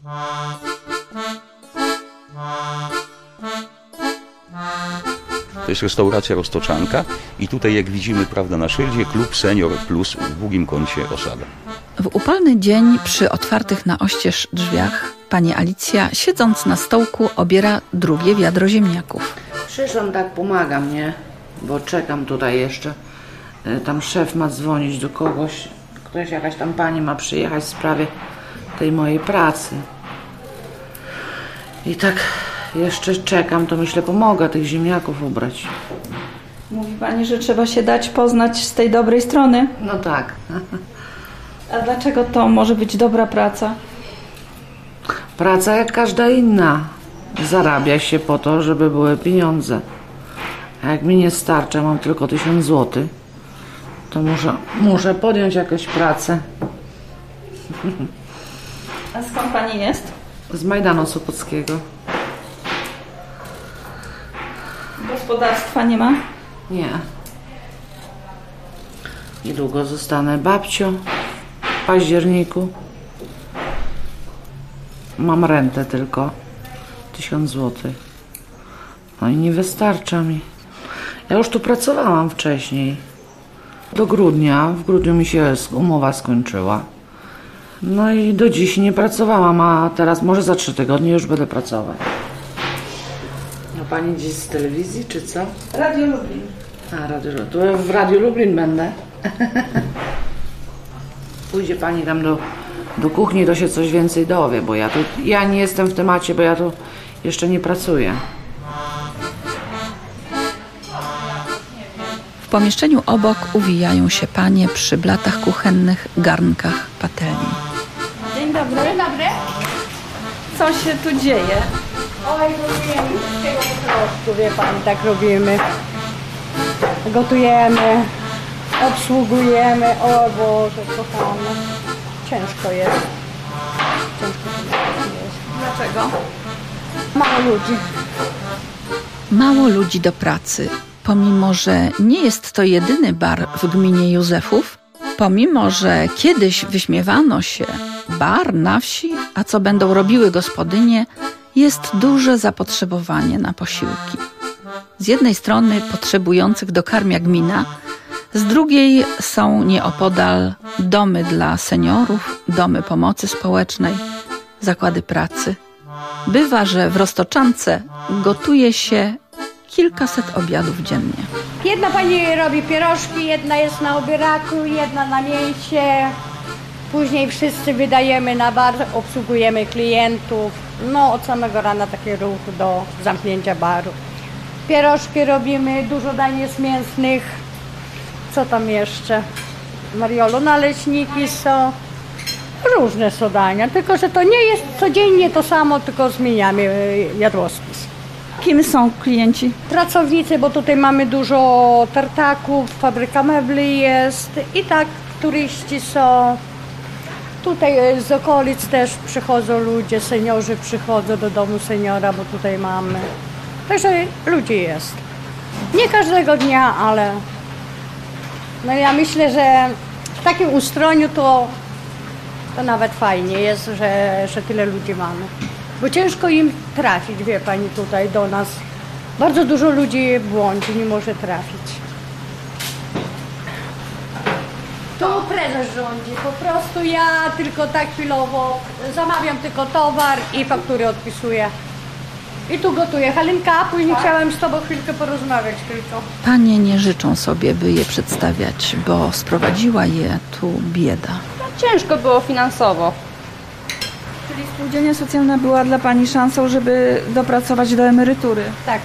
To jest restauracja Roztoczanka i tutaj, jak widzimy, prawda, na szyldzie, klub Senior Plus w Długim Kącie Osada. W upalny dzień przy otwartych na oścież drzwiach pani Alicja, siedząc na stołku, obiera drugie wiadro ziemniaków. Przyszłam, tak pomagam, nie? Bo czekam tutaj jeszcze. Tam szef ma dzwonić do kogoś. Jakaś tam pani ma przyjechać w sprawie tej mojej pracy. I tak jeszcze czekam, to myślę, pomogę tych ziemniaków ubrać. Mówi pani, że trzeba się dać poznać z tej dobrej strony. No tak. A dlaczego to może być dobra praca? Praca jak każda inna. Zarabia się po to, żeby były pieniądze. A jak mi nie starcza, mam tylko 1000 złotych, to muszę podjąć jakąś pracę. A skąd pani jest? Z Majdanu Sopockiego. Gospodarstwa nie ma? Nie. Niedługo zostanę babcią. W październiku. Mam rentę tylko 1000 złotych. No i nie wystarcza mi. Ja już tu pracowałam wcześniej. Do grudnia. W grudniu mi się umowa skończyła. No i do dziś nie pracowałam, a teraz może za 3 tygodnie już będę pracować. A pani gdzieś z telewizji, czy co? Radio Lublin. A, Radio Lublin. To ja w Radiu Lublin będę. Pójdzie pani tam do kuchni, to się coś więcej dowie, bo ja nie jestem w temacie, bo ja tu jeszcze nie pracuję. W pomieszczeniu obok uwijają się panie przy blatach kuchennych, garnkach, patelni. Dzień dobry. Dzień dobry. Co się tu dzieje? Oj, robimy wszystkiego po prostu, wie pani, tak robimy. Gotujemy, obsługujemy. O Boże, kochane. Ciężko jest. Dlaczego? Mało ludzi. Mało ludzi do pracy. Pomimo, że nie jest to jedyny bar w gminie Józefów, pomimo, że kiedyś wyśmiewano się bar na wsi, a co będą robiły gospodynie, jest duże zapotrzebowanie na posiłki. Z jednej strony potrzebujących dokarmia gmina, z drugiej są nieopodal domy dla seniorów, domy pomocy społecznej, zakłady pracy. Bywa, że w Roztoczance gotuje się kilkaset obiadów dziennie. Jedna pani robi pierożki, jedna jest na obieraku, jedna na mięsie. Później wszyscy wydajemy na bar, obsługujemy klientów. No od samego rana taki ruch do zamknięcia baru. Pierożki robimy, dużo dań jest mięsnych. Co tam jeszcze? Mariolu, naleśniki są. Różne są dania, tylko że to nie jest codziennie to samo, tylko zmieniamy jadłospis. Kim są klienci? Pracownicy, bo tutaj mamy dużo tartaków, fabryka mebli jest i tak turyści są. Tutaj z okolic też przychodzą ludzie, seniorzy przychodzą do domu seniora, bo tutaj mamy. Także ludzi jest. Nie każdego dnia, ale no ja myślę, że w takim ustroniu to nawet fajnie jest, że tyle ludzi mamy. Bo ciężko im trafić, wie pani, tutaj do nas. Bardzo dużo ludzi błądzi, nie może trafić. Tu prezes rządzi, po prostu ja tylko tak chwilowo zamawiam tylko towar i faktury odpisuję. I tu gotuję. Halinka, później chciałem z tobą chwilkę porozmawiać tylko. Panie nie życzą sobie, by je przedstawiać, bo sprowadziła je tu bieda. Ciężko było finansowo. Czyli spółdzielnia socjalna była dla pani szansą, żeby dopracować do emerytury. Tak.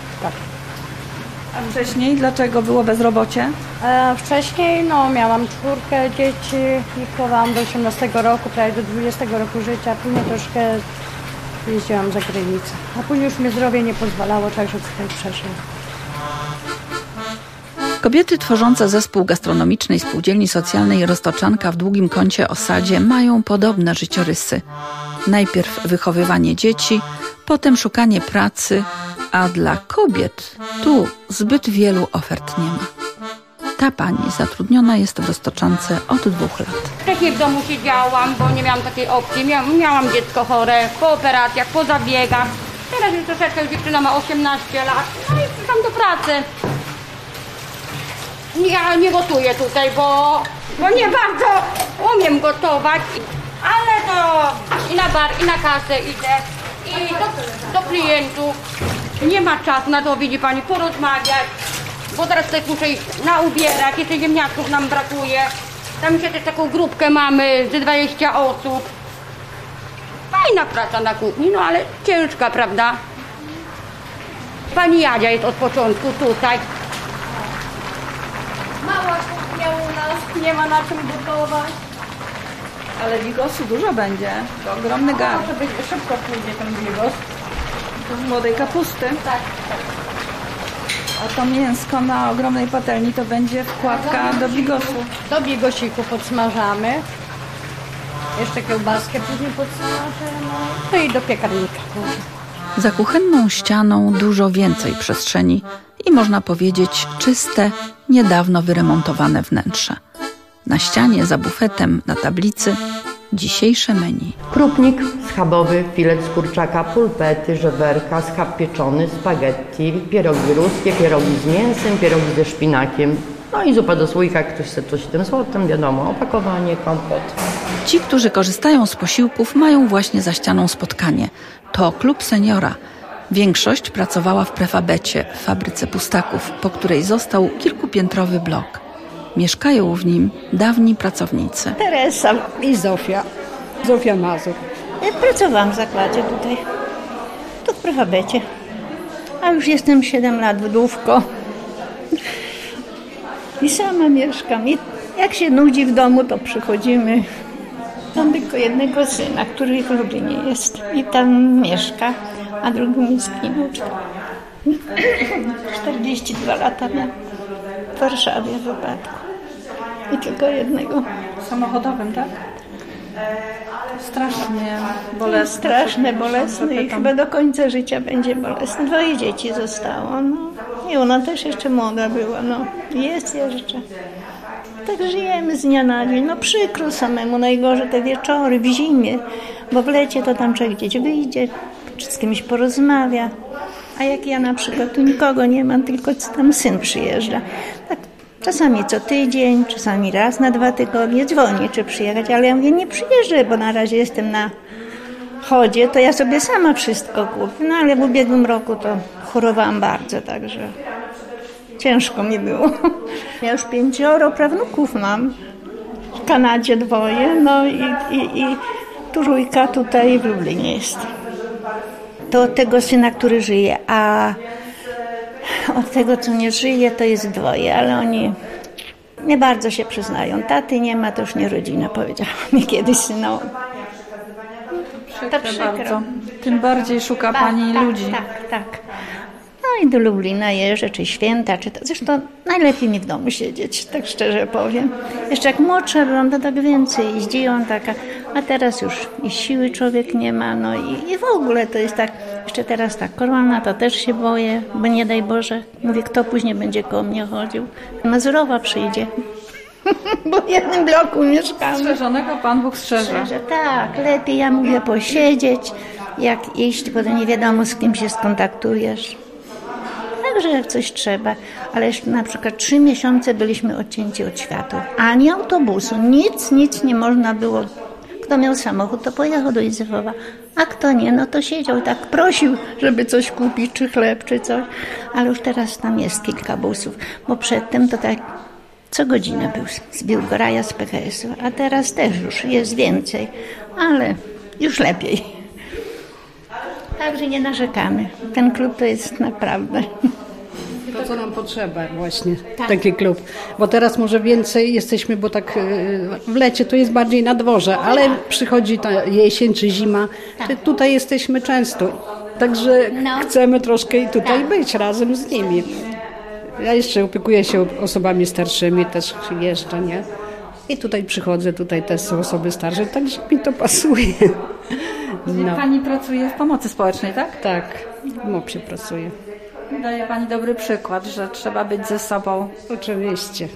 A wcześniej dlaczego było bezrobocie? Wcześniej miałam 4 dzieci, wychowałam do 18 roku, prawie do 20 roku życia. Później troszkę jeździłam za granicę. A później już mnie zdrowie nie pozwalało, także tutaj przeszłam. Kobiety tworzące zespół gastronomicznej Spółdzielni Socjalnej Roztoczanka w Długim Kącie Osadzie mają podobne życiorysy. Najpierw wychowywanie dzieci, potem szukanie pracy, a dla kobiet tu zbyt wielu ofert nie ma. Ta pani zatrudniona jest w roztoczance od 2 lat. Wcześniej w domu siedziałam, bo nie miałam takiej opcji. Miałam dziecko chore, po operacjach, po zabiegach. Teraz już troszeczkę, dziewczyna ma 18 lat. No i przyszłam do pracy. Ja nie gotuję tutaj, bo nie bardzo umiem gotować. Ale to i na bar, i na kasę idę. I do klientów. Nie ma czasu na to, widzi pani, porozmawiać. Bo teraz tutaj muszę iść na ubierać, jeszcze ziemniaków nam brakuje. Tam jeszcze też taką grupkę mamy ze 20 osób. Fajna praca na kuchni, no ale ciężka, prawda? Pani Jadzia jest od początku tutaj. Mała kuchnia u nas, nie ma na czym gotować. Ale bigosu dużo będzie, to ogromny garn. To będzie szybko pójdzie ten bigos. Z młodej kapusty. Tak. A to mięsko na ogromnej patelni to będzie wkładka do bigosu. Do bigosiku podsmażamy. Jeszcze kiełbaskę później podsmażymy. No i do piekarnika. Za kuchenną ścianą dużo więcej przestrzeni i można powiedzieć czyste, niedawno wyremontowane wnętrze. Na ścianie za bufetem na tablicy dzisiejsze menu. Krupnik schabowy, filet z kurczaka, pulpety, żeberka, schab pieczony, spaghetti, pierogi ruskie, pierogi z mięsem, pierogi ze szpinakiem. No i zupa do słoika, jak ktoś chce coś z tym słotem, wiadomo, opakowanie, kompot. Ci, którzy korzystają z posiłków, mają właśnie za ścianą spotkanie. To klub seniora. Większość pracowała w prefabecie, w fabryce pustaków, po której został kilkupiętrowy blok. Mieszkają w nim dawni pracownicy. Teresa i Zofia. Zofia Mazur. Ja pracowałam w zakładzie tutaj, tu w prefabecie. A już jestem 7 lat wdówko. I sama mieszkam. I jak się nudzi w domu, to przychodzimy. Mam tylko jednego syna, który w Lublinie jest. I tam mieszka, a drugi jest wnuczka. 42 lata miał w Warszawie w wypadku. I tylko jednego. Samochodowym, tak? Strasznie bolesne. Straszne, bolesne i chyba do końca życia będzie bolesne. 2 dzieci zostało. No. I ona też jeszcze młoda była. No. Jest jeszcze. Tak żyjemy z dnia na dzień. No przykro samemu, najgorzej te wieczory w zimie, bo w lecie to tam człowiek gdzieś wyjdzie, czy z kimś porozmawia. A jak ja na przykład tu nikogo nie mam, tylko tam syn przyjeżdża. Tak czasami co tydzień, czasami raz na 2 tygodnie dzwoni, czy przyjechać, ale ja mówię, nie przyjeżdżę, bo na razie jestem na chodzie, to ja sobie sama wszystko kupię. No ale w ubiegłym roku to chorowałam bardzo, także ciężko mi było. Ja już 5 prawnuków mam, w Kanadzie 2, no i 3 tutaj w Lublinie jest. To od tego syna, który żyje, a od tego, co nie żyje, to jest 2, ale oni nie bardzo się przyznają. Taty nie ma, to już nie rodzina, powiedziała mi kiedyś synowi. To przykro. Bardzo. Tym bardziej szuka pani ludzi. Tak. No i do Lublina jeżdżę, czy święta, czy to. Zresztą najlepiej mi w domu siedzieć, tak szczerze powiem. Jeszcze jak młodsza byłam, to tak więcej jeździłam taka, a teraz już i siły człowiek nie ma, no i w ogóle to jest tak, jeszcze teraz ta korona, to też się boję, bo nie daj Boże, mówię, kto później będzie koło mnie chodził. Mazurowa przyjdzie, bo w jednym bloku mieszkamy. Strzeżonego Pan Bóg strzeże. Tak, lepiej, ja mówię, posiedzieć, jak iść, bo to nie wiadomo, z kim się skontaktujesz. Także jak coś trzeba, ale jeszcze na przykład 3 miesiące byliśmy odcięci od światła. Ani autobusu, nic nie można było. Kto miał samochód, to pojechał do Józefowa, a kto nie, no to siedział tak, prosił, żeby coś kupić, czy chleb, czy coś. Ale już teraz tam jest kilka busów, bo przedtem to tak co godzinę był z Biłgoraja, z PKS-u, a teraz też już jest więcej, ale już lepiej. Także nie narzekamy. Ten klub to jest naprawdę... To, co nam potrzeba właśnie, taki klub. Bo teraz może więcej jesteśmy, bo tak w lecie to jest bardziej na dworze, ale przychodzi ta jesień czy zima, to tutaj jesteśmy często. Także chcemy troszkę i tutaj być razem z nimi. Ja jeszcze opiekuję się osobami starszymi, też jeżdżę, nie? I tutaj przychodzę, tutaj też są osoby starsze, także mi to pasuje. No. Pani pracuje w pomocy społecznej, tak? Tak, w MOPS-ie pracuję. Daje Pani dobry przykład, że trzeba być ze sobą. Oczywiście.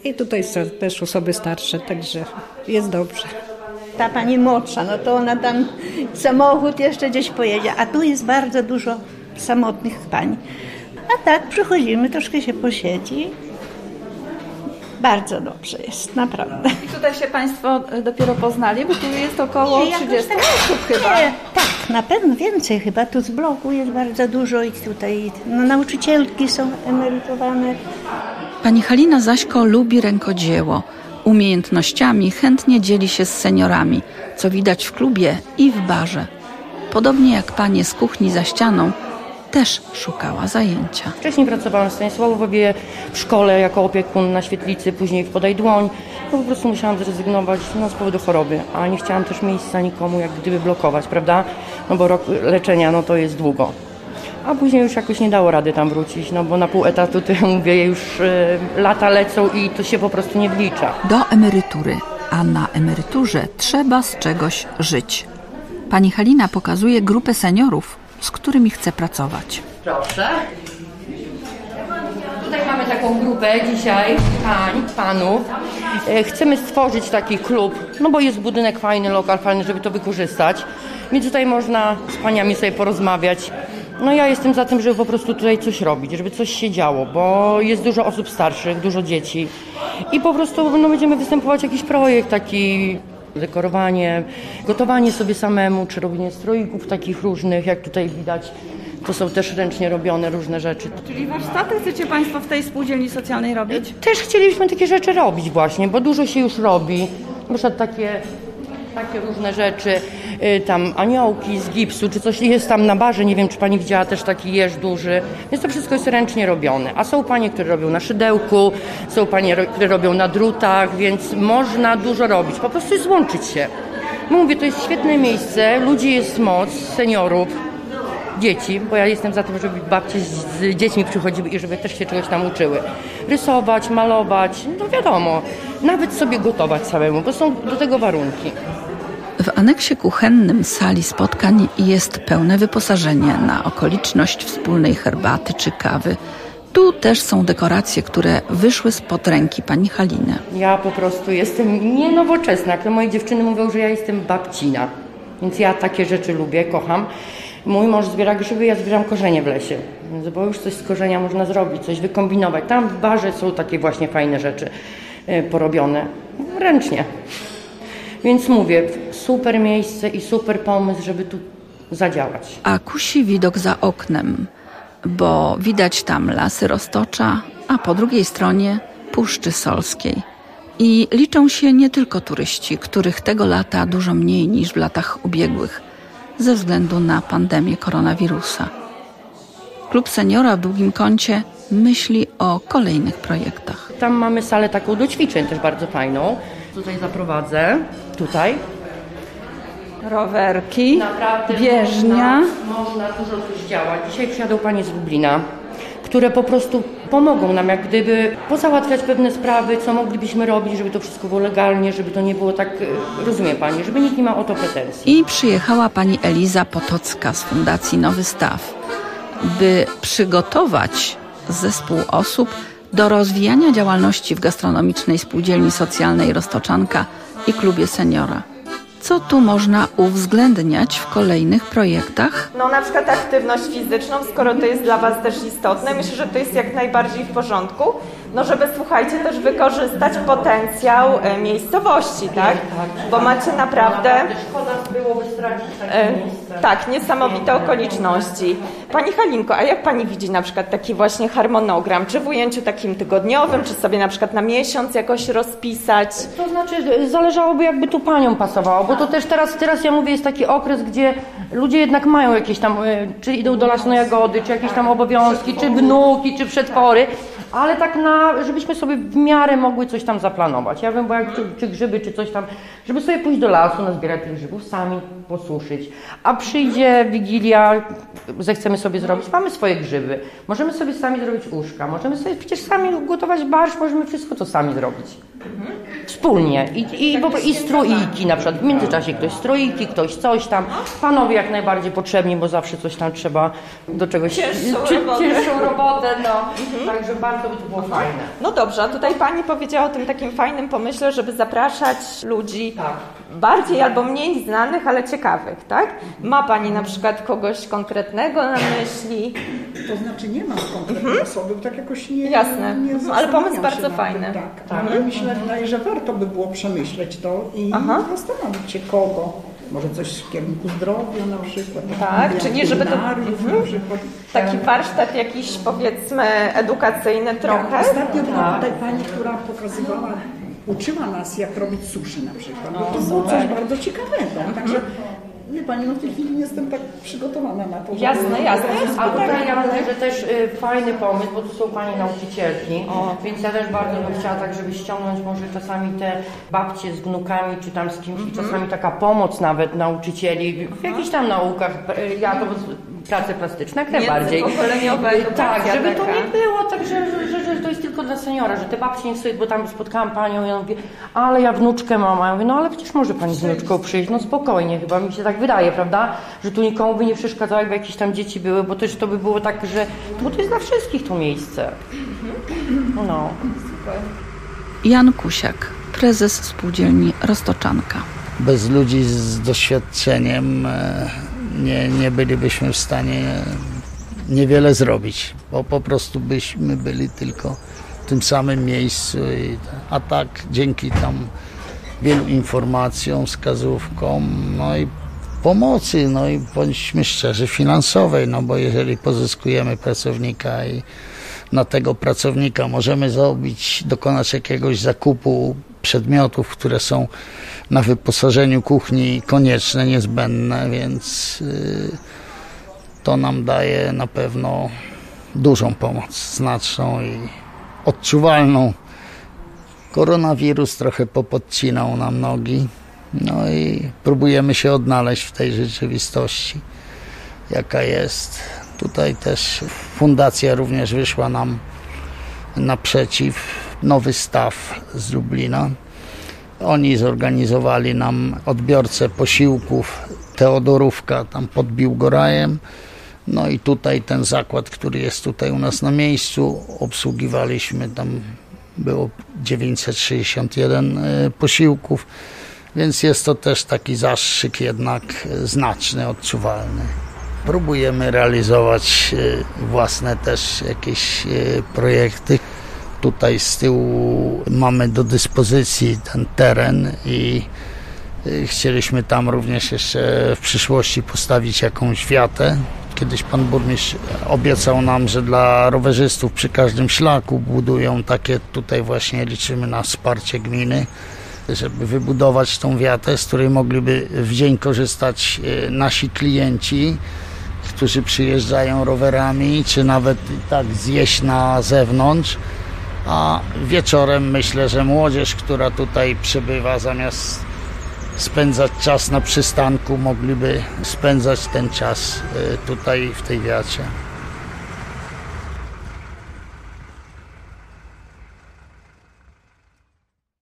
I tutaj są też osoby starsze, także jest dobrze. Ta pani młodsza, no to ona tam samochód jeszcze gdzieś pojedzie, a tu jest bardzo dużo samotnych pań. A tak przychodzimy, troszkę się posiedzi. Bardzo dobrze jest, naprawdę. I tutaj się Państwo dopiero poznali, bo tu jest około 30 osób chyba. Nie, tak, na pewno więcej chyba. Tu z bloku jest bardzo dużo i tutaj nauczycielki są emerytowane. Pani Halina Zaśko lubi rękodzieło. Umiejętnościami chętnie dzieli się z seniorami, co widać w klubie i w barze. Podobnie jak panie z kuchni za ścianą, też szukała zajęcia. Wcześniej pracowałam w Stanisławowie w szkole jako opiekun na świetlicy, później w Podaj Dłoń. No po prostu musiałam zrezygnować z powodu choroby, a nie chciałam też miejsca nikomu jak gdyby blokować, prawda? No bo rok leczenia, no to jest długo. A później już jakoś nie dało rady tam wrócić, no bo na pół etatu, to ja mówię, już lata lecą i to się po prostu nie wlicza. Do emerytury, a na emeryturze trzeba z czegoś żyć. Pani Halina pokazuje grupę seniorów, z którymi chce pracować. Proszę. Tutaj mamy taką grupę dzisiaj, panów. Chcemy stworzyć taki klub, no bo jest budynek fajny, lokal fajny, żeby to wykorzystać. Więc tutaj można z paniami sobie porozmawiać. No ja jestem za tym, żeby po prostu tutaj coś robić, żeby coś się działo, bo jest dużo osób starszych, dużo dzieci i po prostu będziemy występować jakiś projekt taki, dekorowanie, gotowanie sobie samemu, czy robienie stroików takich różnych, jak tutaj widać. To są też ręcznie robione różne rzeczy. Czyli warsztaty chcecie Państwo w tej spółdzielni socjalnej robić? Też chcielibyśmy takie rzeczy robić właśnie, bo dużo się już robi. Na przykład takie różne rzeczy, tam aniołki z gipsu, czy coś jest tam na barze, nie wiem, czy pani widziała też taki jeż duży, więc to wszystko jest ręcznie robione. A są panie, które robią na szydełku, są panie, które robią na drutach, więc można dużo robić, po prostu złączyć się. Mówię, to jest świetne miejsce, ludzi jest moc, seniorów, dzieci, bo ja jestem za tym, żeby babcie z dziećmi przychodziły i żeby też się czegoś tam uczyły. Rysować, malować, no wiadomo, nawet sobie gotować samemu, bo są do tego warunki. W aneksie kuchennym sali spotkań jest pełne wyposażenie na okoliczność wspólnej herbaty czy kawy. Tu też są dekoracje, które wyszły spod ręki pani Haliny. Ja po prostu jestem nienowoczesna. Jak to moje dziewczyny mówią, że ja jestem babcina. Więc ja takie rzeczy lubię, kocham. Mój mąż zbiera grzyby, ja zbieram korzenie w lesie. Więc bo już coś z korzenia można zrobić, coś wykombinować. Tam w barze są takie właśnie fajne rzeczy porobione ręcznie. Więc mówię, super miejsce i super pomysł, żeby tu zadziałać. A kusi widok za oknem, bo widać tam lasy Roztocza, a po drugiej stronie Puszczy Solskiej. I liczą się nie tylko turyści, których tego lata dużo mniej niż w latach ubiegłych, ze względu na pandemię koronawirusa. Klub Seniora w Długim Kącie myśli o kolejnych projektach. Tam mamy salę taką do ćwiczeń też bardzo fajną. Tutaj zaprowadzę, tutaj. Rowerki, naprawdę bieżnia. Można dużo też działać. Dzisiaj przyjadą panie z Lublina, które po prostu pomogą nam jak gdyby pozałatwiać pewne sprawy, co moglibyśmy robić, żeby to wszystko było legalnie, żeby to nie było tak, rozumie pani, żeby nikt nie miał o to pretensji. I przyjechała pani Eliza Potocka z Fundacji Nowy Staw, by przygotować zespół osób do rozwijania działalności w gastronomicznej spółdzielni socjalnej Roztoczanka i klubie Seniora. Co tu można uwzględniać w kolejnych projektach? No na przykład aktywność fizyczną, skoro to jest dla Was też istotne, myślę, że to jest jak najbardziej w porządku, no żeby, słuchajcie, też wykorzystać potencjał miejscowości, tak? Bo macie naprawdę szkoda byłoby stracić takie miejsce. Tak, niesamowite okoliczności. Pani Halinko, a jak Pani widzi na przykład taki właśnie harmonogram? Czy w ujęciu takim tygodniowym, czy sobie na przykład na miesiąc jakoś rozpisać? To znaczy zależałoby jakby tu paniom pasowało, bo to też teraz ja mówię, jest taki okres, gdzie ludzie jednak mają jakieś tam, czy idą do Lasu Jagody, czy jakieś tam obowiązki, czy wnuki, czy przetwory, ale tak żebyśmy sobie w miarę mogły coś tam zaplanować. Ja wiem, bo jak czy grzyby, czy coś tam, żeby sobie pójść do lasu, nazbierać tych grzybów, sami posuszyć. A przyjdzie Wigilia, zechcemy sobie zrobić, mamy swoje grzyby, możemy sobie sami zrobić uszka, możemy sobie przecież sami gotować barszcz, możemy wszystko to sami zrobić. wspólnie i stroiki na przykład, w międzyczasie ktoś stroiki, ktoś coś tam, panowie jak najbardziej potrzebni, bo zawsze coś tam trzeba do czegoś, cięższą robotę, także bardzo by to było fajne. No dobrze, a tutaj Pani powiedziała o tym takim fajnym pomyśle, żeby zapraszać ludzi bardziej albo mniej znanych, ale ciekawych, tak? Ma Pani na przykład kogoś konkretnego na myśli? To znaczy nie mam konkretnej osoby, bo tak jakoś nie... Jasne, ale pomysł bardzo tym, fajny. Ale myślę, że warto by było przemyśleć to i zastanowić się kogo. Może coś w kierunku zdrowia na przykład. Tak, czyli żeby to taki warsztat jakiś, powiedzmy, edukacyjny trochę. Ostatnio była tutaj pani, która pokazywała, uczyła nas, jak robić sushi na przykład. To było coś bardzo ciekawego. Także wie pani, w tej chwili nie jestem tak przygotowana na to, żeby... Jasne. A tutaj ja myślę, że też fajny pomysł, bo tu są pani nauczycielki, więc ja też bardzo bym chciała tak, żeby ściągnąć może czasami te babcie z wnukami, czy tam z kimś, czasami taka pomoc nawet nauczycieli w jakichś tam naukach, ja to prace plastyczne, jak najbardziej. Tak, żeby to nie było tak, że to jest tylko dla seniora, że te babcie nie sobie, bo tam spotkałam panią i ona mówi, ale ja wnuczkę mam, a ja mówię, no ale przecież może pani z wnuczką przyjść, no spokojnie, chyba mi się tak wydaje, prawda, że tu nikomu by nie przeszkadzało, jakby jakieś tam dzieci były, bo też to by było tak, że bo to jest dla wszystkich to miejsce. No. Jan Kusiak, prezes spółdzielni Roztoczanka. Bez ludzi z doświadczeniem nie bylibyśmy w stanie niewiele zrobić, bo po prostu byśmy byli tylko w tym samym miejscu. A tak dzięki tam wielu informacjom, wskazówkom, no i pomocy, no i bądźmy szczerzy, finansowej, no bo jeżeli pozyskujemy pracownika i na tego pracownika możemy dokonać jakiegoś zakupu przedmiotów, które są na wyposażeniu kuchni konieczne, niezbędne, więc to nam daje na pewno dużą pomoc, znaczną i odczuwalną. Koronawirus trochę popodcinał nam nogi, no i próbujemy się odnaleźć w tej rzeczywistości, jaka jest. Tutaj też fundacja również wyszła nam naprzeciw, nowy staw z Lublina. Oni zorganizowali nam odbiorcę posiłków Teodorówka tam pod Biłgorajem. No i tutaj ten zakład, który jest tutaj u nas na miejscu, obsługiwaliśmy, tam było 961 posiłków, więc jest to też taki zastrzyk jednak znaczny, odczuwalny. Próbujemy realizować własne też jakieś projekty. Tutaj z tyłu mamy do dyspozycji ten teren i chcieliśmy tam również jeszcze w przyszłości postawić jakąś wiatę. Kiedyś pan burmistrz obiecał nam, że dla rowerzystów przy każdym szlaku budują takie, tutaj właśnie liczymy na wsparcie gminy, żeby wybudować tą wiatę, z której mogliby w dzień korzystać nasi klienci, którzy przyjeżdżają rowerami, czy nawet tak zjeść na zewnątrz. A wieczorem myślę, że młodzież, która tutaj przybywa, zamiast spędzać czas na przystanku, mogliby spędzać ten czas tutaj w tej wiacie.